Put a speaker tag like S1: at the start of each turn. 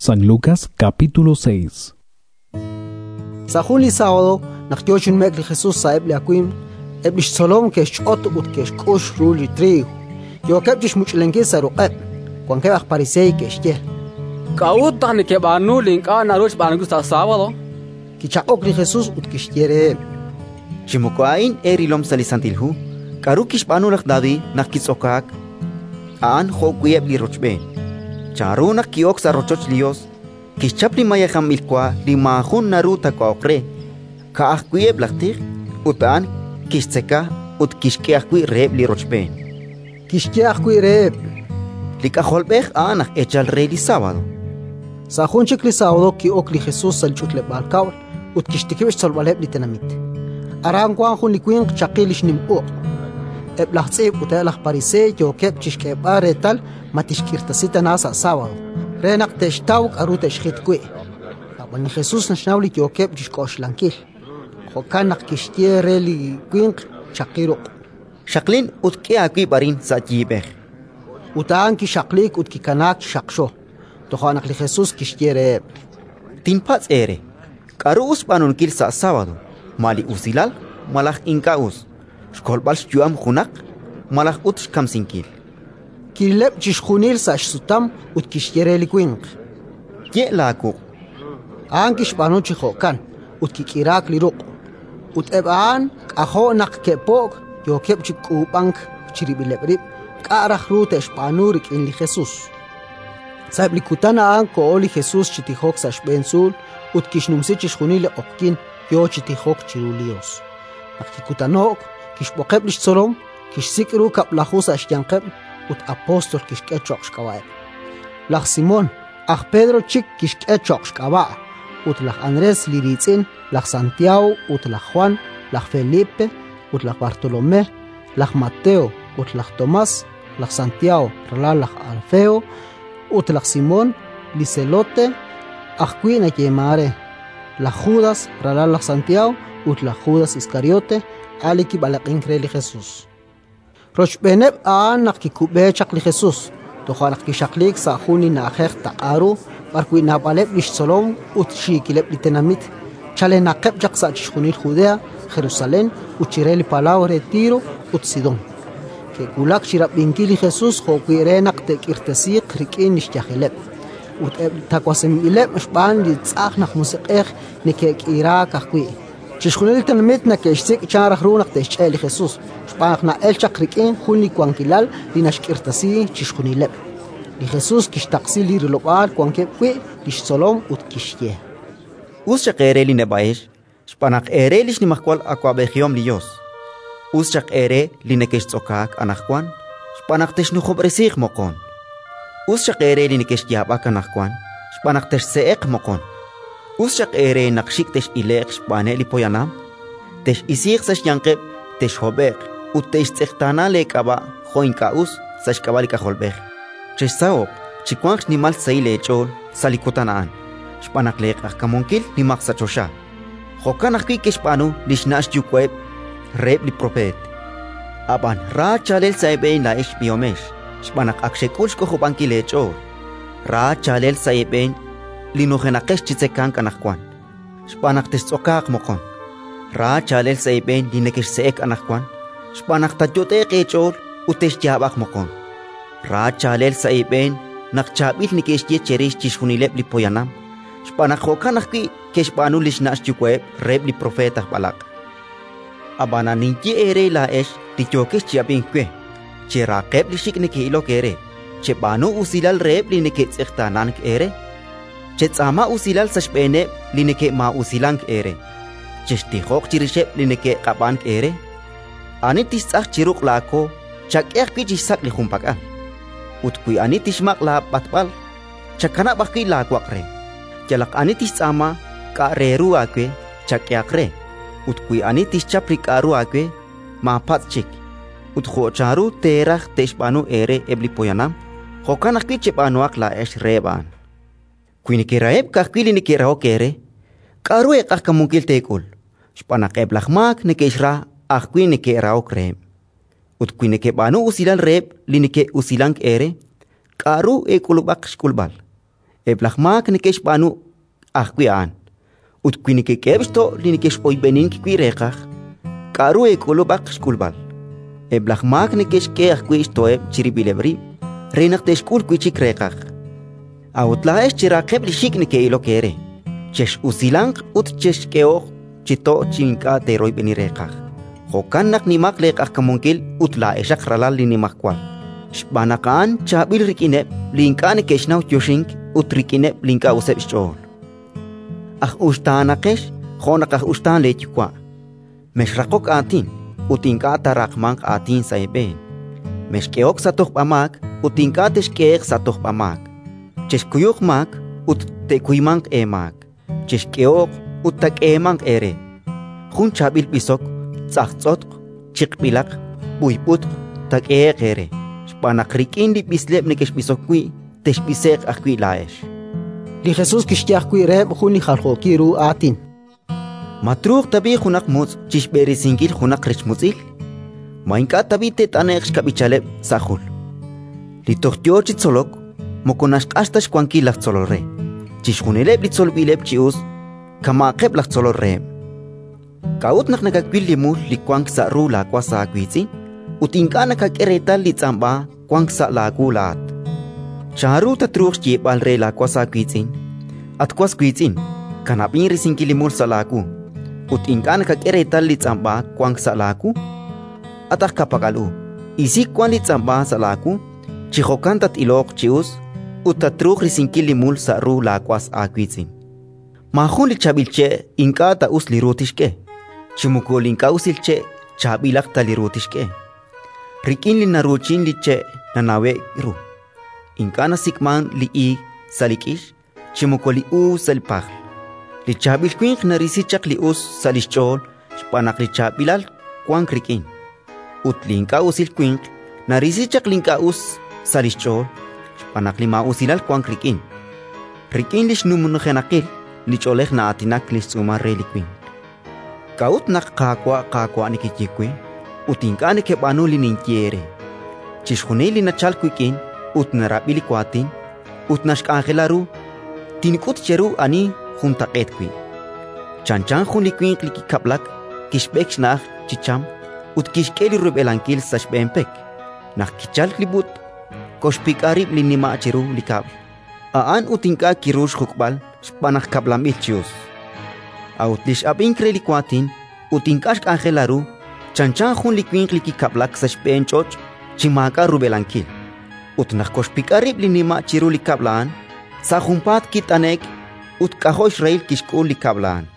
S1: San Lucas capítulo 6.
S2: Sa juli sábado, nachtiochun mekli Jesús sa ebli akwim, eblish solom kesh chot ut kesh kosh ruli trigo. Yo kepchish muchlenki sa ruqeb, kwan kebach parisei kesh ye.
S3: Kaut tani kebanu linka naruch bangu sa sábado.
S2: Kichakok li Jesús ut kesh yere.
S4: Chimukoain erilom salisantilhu, karukish banu lak davi nakitsokak, aan hokuyeb li rochben. Charu nakiok sa rochoch lios, kishchapli mayaham ilkwa li mahun naruta kaokre, kaakuyeb laktir, utaan kishtseka ut kishkeakui reb li rochben.
S2: Kishkeakui reb.
S4: Likaholbech aanak echal rey li sábado.
S2: Sa junchik li sábado kiok li Jesús sal chutleb balkawl, ut kishtikibish solbaleb li tenamit. Aran kwanjun li kwin chakilish nim'o. Eblahtsib utelach parise yo kepchish kebare tal matishkirtasita nasa sábado. Renak teshtawk arutesh khitkui. Abani Jesús nashnawli yo kepchish koshlankil. Hokanak kishtiere li kwin chakiro.
S4: Shaklin ut keakui barin sa jibech.
S2: Utaan ki shaklik ut kikanak shaksho. Tohanak li Jesús kishtiere.
S4: Tinpats ere. Karuus banunkil sa sábado. Mali usilal malach inkaus. Shkolbal shjuam khunak malach ut shkamsinkil.
S2: Kileb chishkhunil sa shsutam ut kishtiere li kwin.
S4: Ye laku.
S2: Ankish banu chihokan ut kikirak li ruq. Ut eban aho nak kepok yo kep chikubank chiribilebrib karach rutesh panurik in li Jesús. Sab li kutana an ko li Jesús chitihok sa shbensul ut kishnumsi chishkhunil okkin yo chitihok chirulios. Nakikutanok kishbokeb lish solom kishsikru kap lahus ashyankeb ut apostol kishkechok shkawae. Lach Simon ach Pedro chik kishkechok shkawa ut lach Andrés liritzin lach Santiago ut lach Juan lach Felipe ut lach Bartolomé lach Mateo ut lach Tomás lach Santiago lach Alfeo ut lach Simon liselote ach quina yemare lach Judas lach Santiago ut lach Judas Iscariote aliki balakin kreli Jesús. Rochbeneb nak kikube chakli Jesús. Tohanak kishaklik sa huni na akher taqaru barkui na baleb lish solom ut shikileb li tenamit. Chale naqeb jak sa chishkunil Judea, Jerusalén, ut chireli palau retiro ut Sidón. Que kulak shirab binkili Jesús hokuire nak te kirtesik rikin nishtyakhileb. Ut takwasem ileb shban li tzakh nak musiqeh nikek irak akui. Chishkunil tenamit na keshsik charah runak te sheli Jesús. Shpanakna el chakrikin huni kwankilal li nashkirtasi chishkunileb. Li Jesús kishtaqsi li rilobal kwankepwi lish solom ut kishye.
S4: Us shaqere li nebaesh, shpanak ere lish ni makwal akwabechiom liyos. Us shaqere li nekeshtzokak anakwan, shpanak teshnukhobresik mokon. Us shaqere li nekeshyabak anakwan, shpanak teshseek mokon. Us shaqere nakshik tesh ilek shpane li poyanam, tesh isik sash yankeb tesh hobek, ut tesh tsechtana lekaba hoinkaus sash kabali kaholbek. Chesaok, chikwanks ni mal saile chol salikutanaan. Shpanak lek akamonkil ni maksachosha. Hokanak ki keshpanu lishnash yukweb reb li prophet. Aban ra chalel saibein la ish biomesh. Shpanak akshekush ko hobanki lecho. Ra chalel saibein linogenakesh chitsekan kanakwan. Shpanak tesokak mokon. Ra chalel saibein linekesh seek anakwan. Shpanak tajote kechol utesh jabak mokon. Ra chalel saibein nakchabil nikesh ye cherish chishunileb li poyanam. Shpanak hokanak ki keshpanu lishnash yukweb reb li profetah balak. Abana ninki ere la esh li chokesh chiabin kwe. Che raqeb li shik nike ilo kere. Che banu usilal reb li nike tsikhtanan ere. Che tsama usilal sashbene li nike ma usilang ere. Che shtihok chirisheb li nike qaban ere. Anitis tsakh chiruk lako chak ki chisak li humpaka. Utkui anitis mak la patpal. Chakana bakki la kwakre. Jalak anitis tsama ka reru akwe chak yakre. Utkui anitis chaprik aru akwe ma patchik. Utko charu terach teshbanu ere ebli poyanam. Hokanak ki chepanuak la esh reban. Kuinike raeb kakili nike rao kere. Karu ekak kamungkil tekul. Shpanak eblachmak nike ishra akwi nike rao krem. Utkui nike banu usilal reb li nike usilang ere. Karu ekulubak shkulbal. Eblahmak nikesh banu ahquian. Ut quiniquequebsto linikesh oibenin quirekach. Karu ecolobak skulbal. Eblahmak nikesh ke ahquistoeb chiribilebri. Renak de skul quichik rekach. Autlaes chirakeb lishik nike ilo kere. Chesh usilang ut chesh keoch chito chinka de roibeni rekach. Hokanak nimak lekach kamunkil utla esak ralal linimakwal. Shbanakan chabil rikine linka nikeshnaw yoshink ut rikine linka useb shol. Ustanakesh khonakah ustan lechukwa. Meshrakok atin utinka tarakmank atin saiben. Meshkeok satoh pamak utinka teshkeek satoh pamak. Cheshkuyok mak ut tekuimank emak. Cheshkeok ut tak emank ere. Khun chabil pisok tsaktsot chikbilak buiput tak ere. Spanakrikин di pislep nikesh pisokwi teshpisek akwi laesh.
S2: Li Jesus kishtiyakwi reb khuni khalkhokiru atin.
S4: Matruk tabi khunak mutz chishberi singil khunak richmutzil. Mainka tabi tetanex kabichaleb sahul. Litochtio chitzolok mokonash ashtash kwanki lachzolore. Chishkhuneleb litzolbileb chius kamakeb lachzolore. Kaut naknakakwil limul likwank sa ru la kwasa kwitzi. Utinka nakakereta litzamba kwank sa la kulat. Charu tatrux jebal re la kwasa kwitzin. At kwas kwitzin kanapin risingki limul sa laku. Utinka nakakereta litzamba kwank sa laku. Atak kapagalu. Isik kwan litzamba sa laku. Chihokan tat ilok chius. Utatrux risingki limul sa ru la kwas a kwitzin. Mahun li chabilche inka ta us lirutishke. Chimukol inka usilche chabilak ta lirutishke. Rikin li naruchin li che nanawe ru. Inka na sikman li I salikish. Chimukoli u salpag. Li chabil kwink na risichak li us salishchol. Spanak li chabilal kwank rikin. Ut linka usil kwink na risichak linka us salishchol. Spanak li mausilal kwank rikin. Rikin lish numunuhenakil. Li cholek na atinak li sumar reliquin. Kaut nak kakwa nikijikwi. Utinka nikebanu li ninkiere. Chishkhune li nachal kwikin. Ut narabili kwatin. Ut nashkangelaru. Tinikut cheru ani juntaket kwi. Chanchan hun likwink li kikablak. Kishbek shnach chicham. Ut kishkeli rubelankil sashbempek. Nak kichal libut. Koshpikarib li nima cheru likab. Aan utinka kirush hukbal. Spanak kablam ilchius. Autlish abink relikwatin. Utinkash angelaru. Chanchan hun likwink li kikablak sashbenchoch. Chimaka rubelankil. Ut nakkoshpikarib li nima cheru likablan. Sa humpat kitanek ut kahosh rail kishkul likablan.